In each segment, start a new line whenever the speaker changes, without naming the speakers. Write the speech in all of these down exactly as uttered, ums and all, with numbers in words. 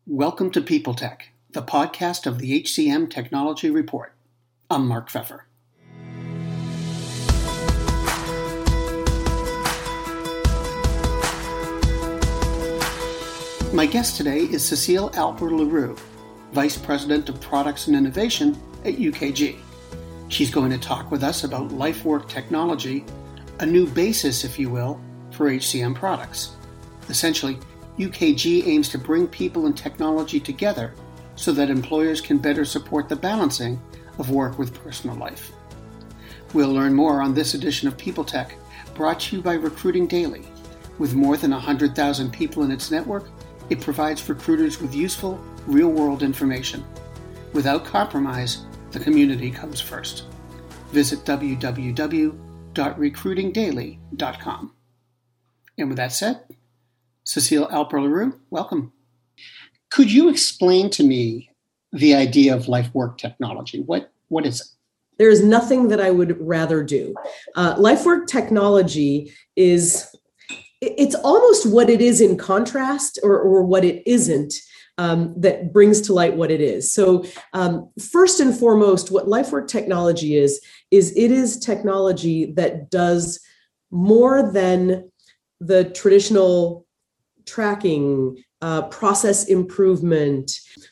Welcome to People Tech, the podcast of the H C M Technology Report. I'm Mark Pfeffer. My guest today is Cecile Alper-Leroux, Vice President of Products and Innovation at U K G. She's going to talk with us about LifeWork technology, a new basis, if you will, for H C M products. Essentially, U K G aims to bring people and technology together so that employers can better support the balancing of work with personal life. We'll learn more on this edition of People Tech, brought to you by Recruiting Daily. With more than one hundred thousand people in its network, it provides recruiters with useful, real-world information. Without compromise, the community comes first. Visit w w w dot recruiting daily dot com. And with that said, Cecile Alper-Leroux, welcome. Could you explain to me the idea of LifeWork technology? What What is it?
There is nothing that I would rather do. Uh, LifeWork technology is, it's almost what it is in contrast or, or what it isn't um, that brings to light what it is. So um, first and foremost, what LifeWork technology is, is it is technology that does more than the traditional tracking, uh, process improvement,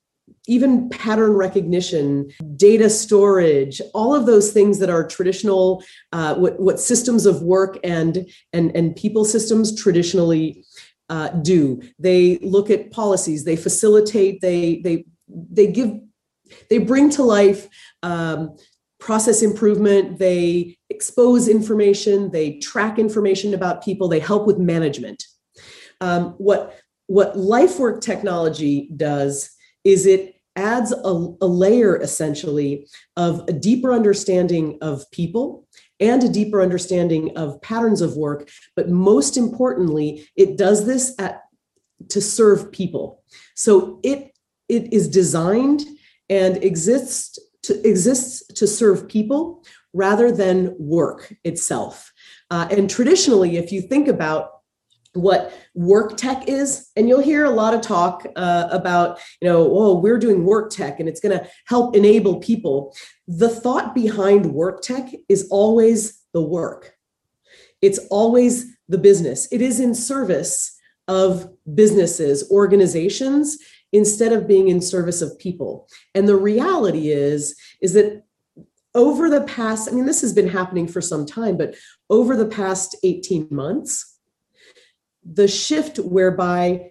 even pattern recognition, data storage, all of those things that are traditional, uh, what, what systems of work and, and, and people systems traditionally uh, do. They look at policies, they facilitate, they, they, they give, they bring to life um, process improvement, they expose information, they track information about people, they help with management. Um, what, what LifeWork technology does is it adds a, a layer, essentially, of a deeper understanding of people and a deeper understanding of patterns of work. But most importantly, it does this at, to serve people. So it, it is designed and exists to, exists to serve people rather than work itself. Uh, and traditionally, if you think about what work tech is, and you'll hear a lot of talk uh, about, you know, oh, we're doing work tech and it's going to help enable people. The thought behind work tech is always the work. It's always the business. It is in service of businesses, organizations, instead of being in service of people. And the reality is, is that over the past, I mean, this has been happening for some time, but over the past eighteen months, the shift whereby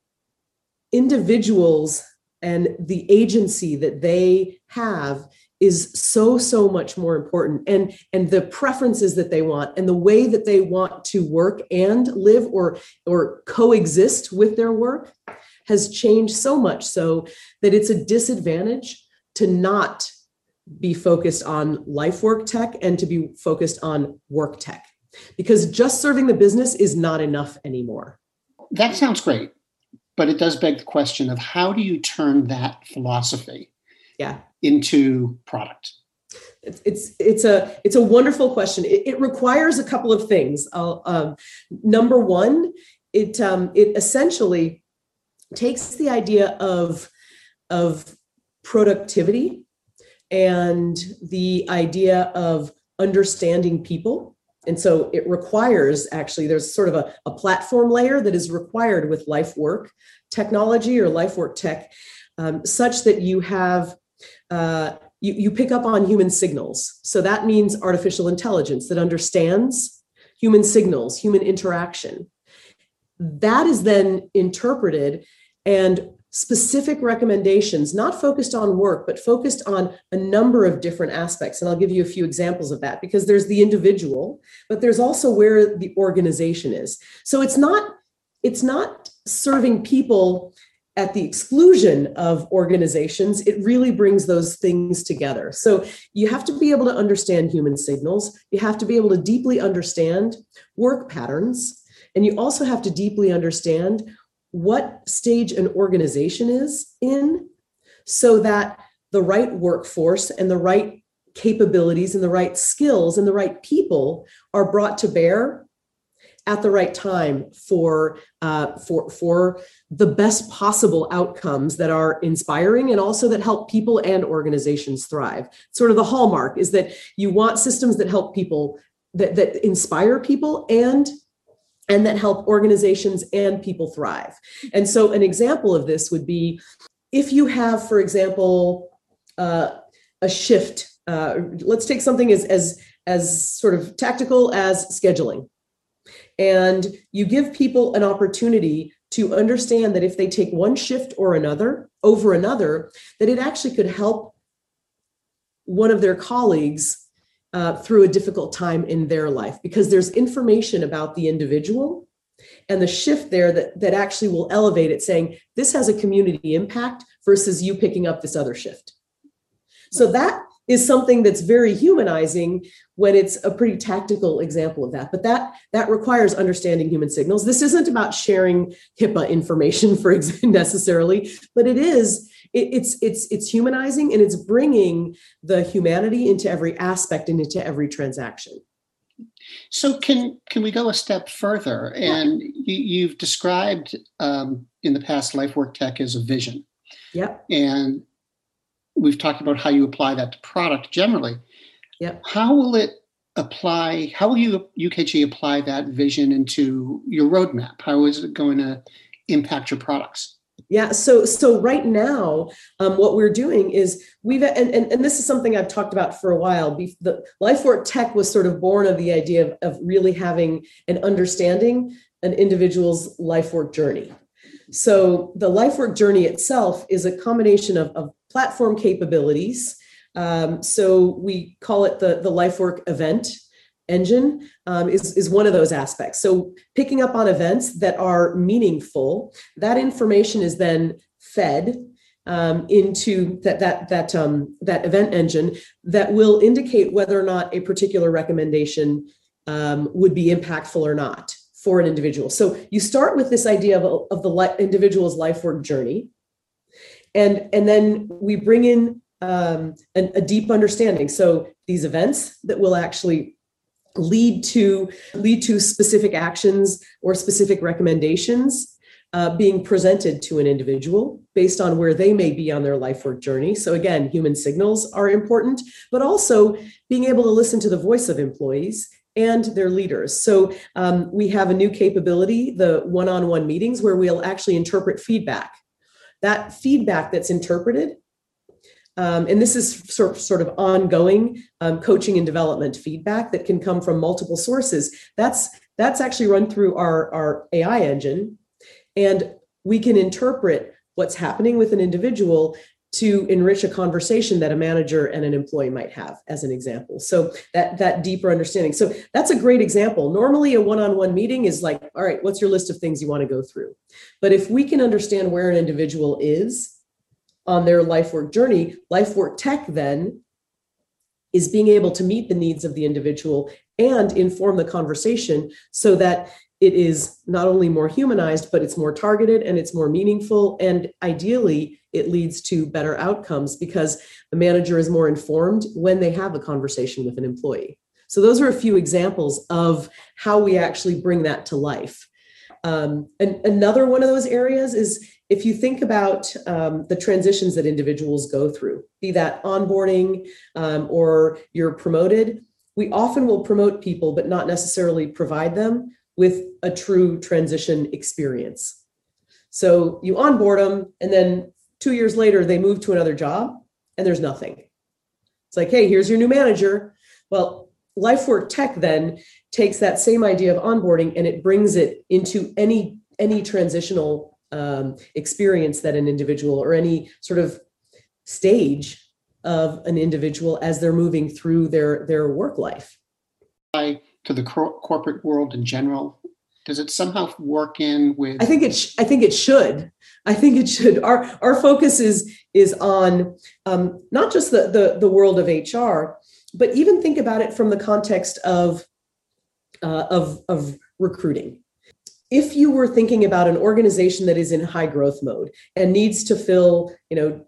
individuals and the agency that they have is so, so much more important. And, and the preferences that they want and the way that they want to work and live or, or coexist with their work has changed so much so that it's a disadvantage to not be focused on LifeWork tech and to be focused on work tech. Because just serving the business is not enough anymore.
That sounds great, but it does beg the question of how do you turn that philosophy
yeah.
into product?
It's it's it's a it's a wonderful question. It, it requires a couple of things. I'll, um, number one, it um, it essentially takes the idea of of productivity and the idea of understanding people. And so it requires, actually, there's sort of a, a platform layer that is required with LifeWork technology or LifeWork tech, um, such that you have, uh, you, you pick up on human signals. So that means artificial intelligence that understands human signals, human interaction. That is then interpreted and specific recommendations, not focused on work, but focused on a number of different aspects. And I'll give you a few examples of that because there's the individual, but there's also where the organization is. So it's not, it's not serving people at the exclusion of organizations. It really brings those things together. So you have to be able to understand human signals. You have to be able to deeply understand work patterns. And you also have to deeply understand what stage an organization is in so that the right workforce and the right capabilities and the right skills and the right people are brought to bear at the right time for uh, for for the best possible outcomes that are inspiring and also that help people and organizations thrive. Sort of the hallmark is that you want systems that help people, that, that inspire people and and that help organizations and people thrive. And so an example of this would be if you have, for example, uh, a shift. Uh, let's take something as, as, as sort of tactical as scheduling. And you give people an opportunity to understand that if they take one shift or another over another, that it actually could help one of their colleagues uh, through a difficult time in their life, because there's information about the individual and the shift there that, that actually will elevate it, saying this has a community impact versus you picking up this other shift. So that is something that's very humanizing when it's a pretty tactical example of that. But that, that requires understanding human signals. This isn't about sharing HIPAA information, for example, necessarily, but it is, it, it's, it's, it's humanizing, and it's bringing the humanity into every aspect and into every transaction.
So can, can we go a step further? And you, you've described um, in the past LifeWork Tech as a vision.
Yep.
And we've talked about how you apply that to product generally.
Yep.
How will it apply, how will you, U K G apply that vision into your roadmap? How is it going to impact your products?
Yeah, so so right now, um, what we're doing is we've, and, and, and this is something I've talked about for a while. The LifeWork Tech was sort of born of the idea of, of really having and understanding an individual's life work journey. So the life work journey itself is a combination of, of platform capabilities. Um, so we call it the, the LifeWork event engine um, is, is one of those aspects. So picking up on events that are meaningful, that information is then fed um, into that, that, that, um, that event engine that will indicate whether or not a particular recommendation um, would be impactful or not for an individual. So you start with this idea of, of the li- individual's life work journey. And, and then we bring in um, a, a deep understanding. So these events that will actually lead to lead to specific actions or specific recommendations uh, being presented to an individual based on where they may be on their life work journey. So again, human signals are important, but also being able to listen to the voice of employees and their leaders. So um, we have a new capability, the one-on-one meetings, where we'll actually interpret feedback. That feedback that's interpreted, um, and this is sort of, sort of ongoing um, coaching and development feedback that can come from multiple sources. That's, that's actually run through our, our A I engine, and we can interpret what's happening with an individual to enrich a conversation that a manager and an employee might have, as an example. So that, that deeper understanding. So that's a great example. Normally a one-on-one meeting is like, all right, what's your list of things you want to go through? But if we can understand where an individual is on their life work journey, LifeWork Tech then is being able to meet the needs of the individual and inform the conversation so that it is not only more humanized, but it's more targeted and it's more meaningful. And ideally, it leads to better outcomes because the manager is more informed when they have a conversation with an employee. So those are a few examples of how we actually bring that to life. Um, and another one of those areas is if you think about um, the transitions that individuals go through, be that onboarding um, or you're promoted, we often will promote people, but not necessarily provide them with a true transition experience. So you onboard them, and then two years later, they move to another job, and there's nothing. It's like, hey, here's your new manager. Well, LifeWork Tech then takes that same idea of onboarding, and it brings it into any, any transitional um, experience that an individual or any sort of stage of an individual as they're moving through their, their work life.
To the cor- corporate world in general? Does it somehow work in with?
I think it. Sh- I think it should. I think it should. Our our focus is is on um, not just the, the the world of H R, but even think about it from the context of uh, of of recruiting. If you were thinking about an organization that is in high growth mode and needs to fill, you know,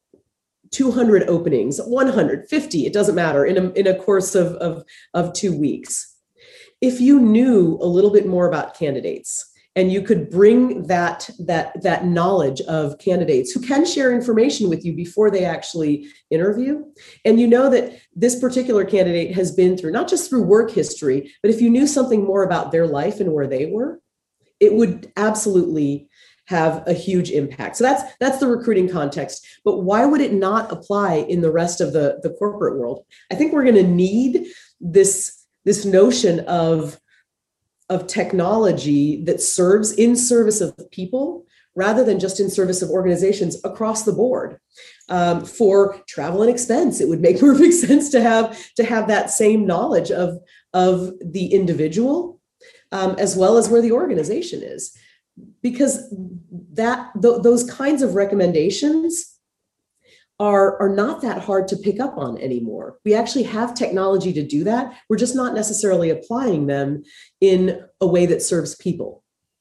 two hundred openings, one hundred fifty, it doesn't matter, in a in a course of of of two weeks. if you knew a little bit more about candidates, and you could bring that, that, that knowledge of candidates who can share information with you before they actually interview. And you know that this particular candidate has been through, not just through work history, but if you knew something more about their life and where they were, it would absolutely have a huge impact. So that's that's the recruiting context. But why would it not apply in the rest of the, the corporate world? I think we're going to need this, this notion of of technology that serves in service of people rather than just in service of organizations across the board. Um, for travel and expense, it would make perfect sense to have to have that same knowledge of, of the individual um, as well as where the organization is, because that th- those kinds of recommendations are, are not that hard to pick up on anymore. We actually have technology to do that. We're just not necessarily applying them in a way that serves people.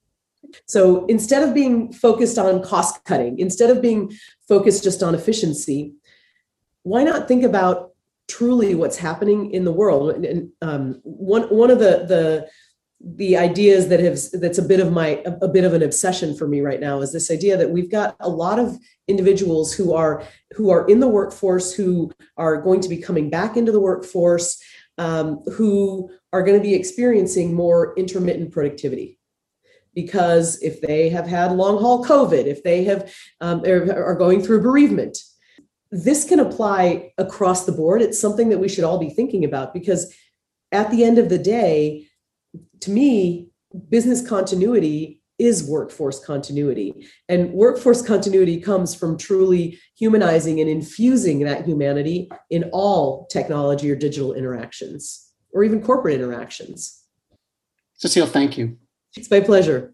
So instead of being focused on cost cutting, instead of being focused just on efficiency, why not think about truly what's happening in the world? And um, one one of the the the ideas that have that's a bit of my a bit of an obsession for me right now is this idea that we've got a lot of individuals who are who are in the workforce, who are going to be coming back into the workforce, um, who are going to be experiencing more intermittent productivity. Because if they have had long haul COVID, if they have um, are going through bereavement, this can apply across the board. It's something that we should all be thinking about, because at the end of the day, to me, business continuity is workforce continuity. And workforce continuity comes from truly humanizing and infusing that humanity in all technology or digital interactions, or even corporate interactions.
Cecile, thank you.
It's my pleasure.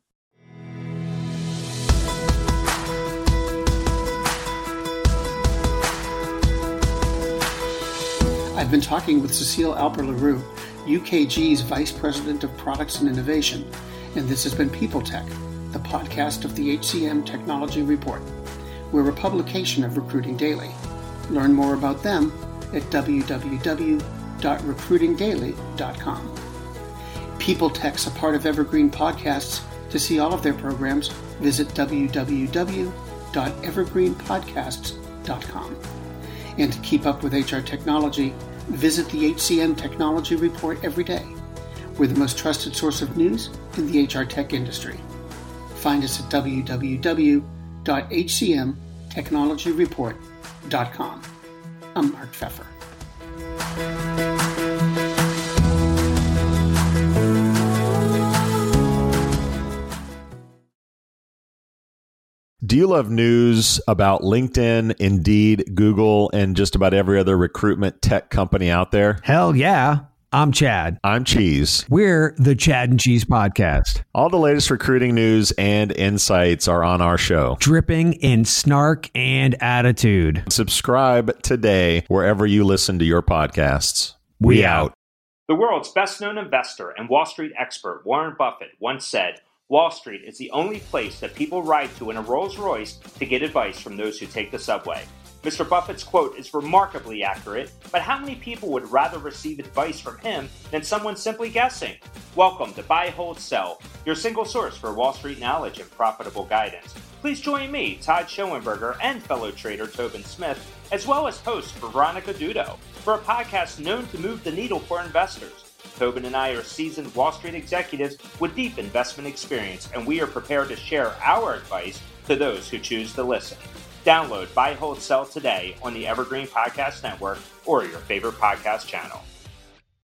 I've been talking with Cecile Alper-Leroux, U K G's Vice President of Products and Innovation, and this has been People Tech, the podcast of the H C M Technology Report. We're a publication of Recruiting Daily. Learn more about them at w w w dot recruiting daily dot com. People Tech's a part of Evergreen Podcasts. To see all of their programs, visit w w w dot evergreen podcasts dot com. And to keep up with H R technology, visit the H C M Technology Report every day. We're the most trusted source of news in the H R tech industry. Find us at w w w dot h c m technology report dot com. I'm Mark Pfeffer.
Do you love news about LinkedIn, Indeed, Google, and just about every other recruitment tech company out there?
Hell yeah. I'm Chad.
I'm Cheese.
We're the Chad and Cheese Podcast.
All the latest recruiting news and insights are on our show,
dripping in snark and attitude.
Subscribe today wherever you listen to your podcasts. We, we out.
The world's best-known investor and Wall Street expert Warren Buffett once said, "Wall Street is the only place that people ride to in a Rolls Royce to get advice from those who take the subway." Mister Buffett's quote is remarkably accurate, but how many people would rather receive advice from him than someone simply guessing? Welcome to Buy, Hold, Sell, your single source for Wall Street knowledge and profitable guidance. Please join me, Todd Schoenberger, and fellow trader Tobin Smith, as well as host Veronica Dudo, for a podcast known to move the needle for investors. Tobin and I are seasoned Wall Street executives with deep investment experience, and we are prepared to share our advice to those who choose to listen. Download Buy, Hold, Sell today on the Evergreen Podcast Network or your favorite podcast channel.